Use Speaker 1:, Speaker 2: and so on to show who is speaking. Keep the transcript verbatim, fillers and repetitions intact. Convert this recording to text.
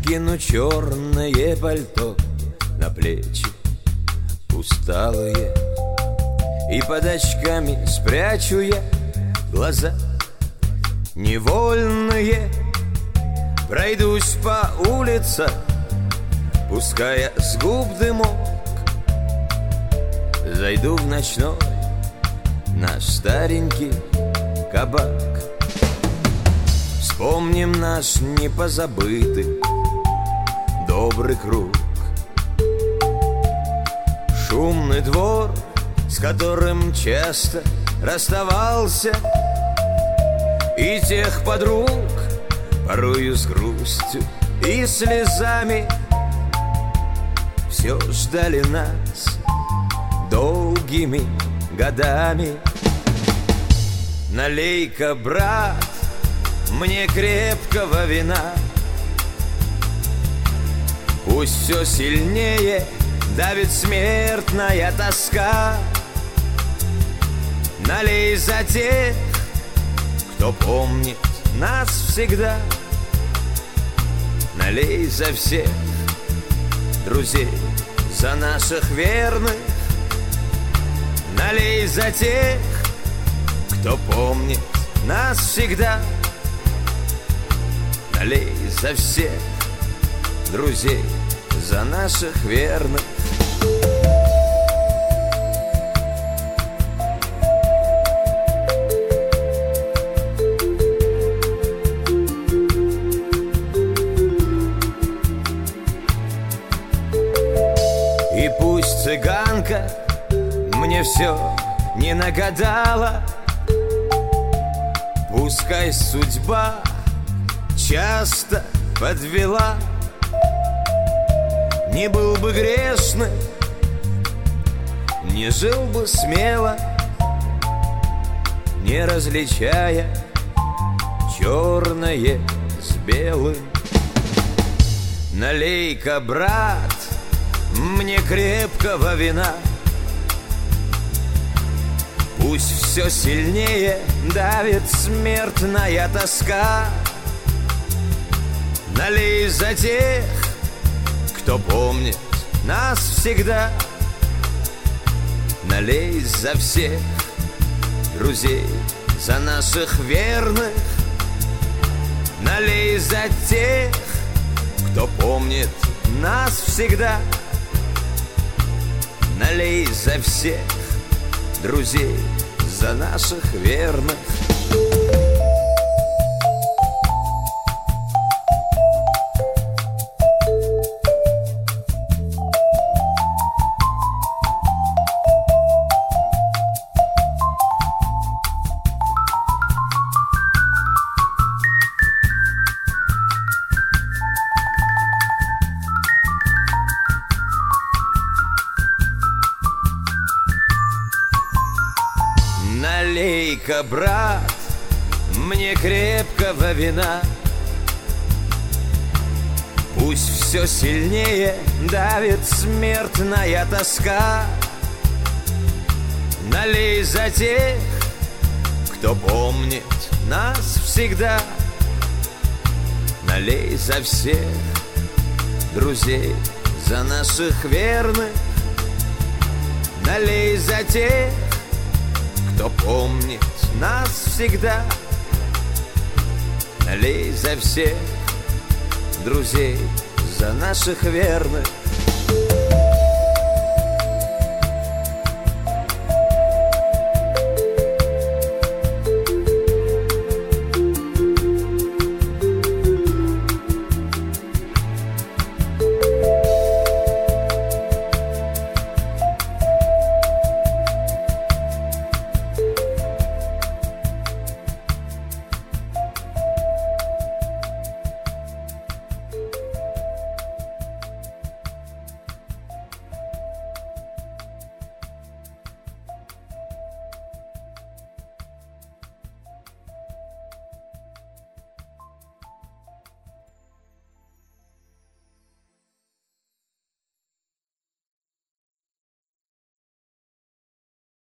Speaker 1: Кину черное пальто на плечи усталые, и под очками спрячу я глаза невольные. Пройдусь по улице, пуская с губ дымок. Зайду в ночной наш старенький кабак. Вспомним наш непозабытый добрый круг, шумный двор, с которым часто расставался, и тех подруг, порою с грустью и слезами, все ждали нас долгими годами. Налей-ка, брат, мне крепкого вина, пусть все сильнее давит смертная тоска. Налей за тех, кто помнит нас всегда. Налей за всех друзей, за наших верных. Налей за тех, кто помнит нас всегда. Налей за всех друзей, за наших верных. И пусть цыганка мне все не нагадала, пускай судьба часто подвела, не был бы грешным, не жил бы смело, не различая черное с белым. Налей-ка, брат, мне крепкого вина, пусть все сильнее давит смертная тоска. Налей за тех, кто помнит нас всегда. Налей за всех друзей, за наших верных. Налей за тех, кто помнит нас всегда. Налей за всех друзей, за наших верных. Налей-ка, брат, мне крепкого вина, пусть все сильнее давит смертная тоска. Налей за тех, кто помнит нас всегда. Налей за всех друзей, за наших верных. Налей за тех, кто помнит нас всегда. Налей за всех друзей, за наших верных.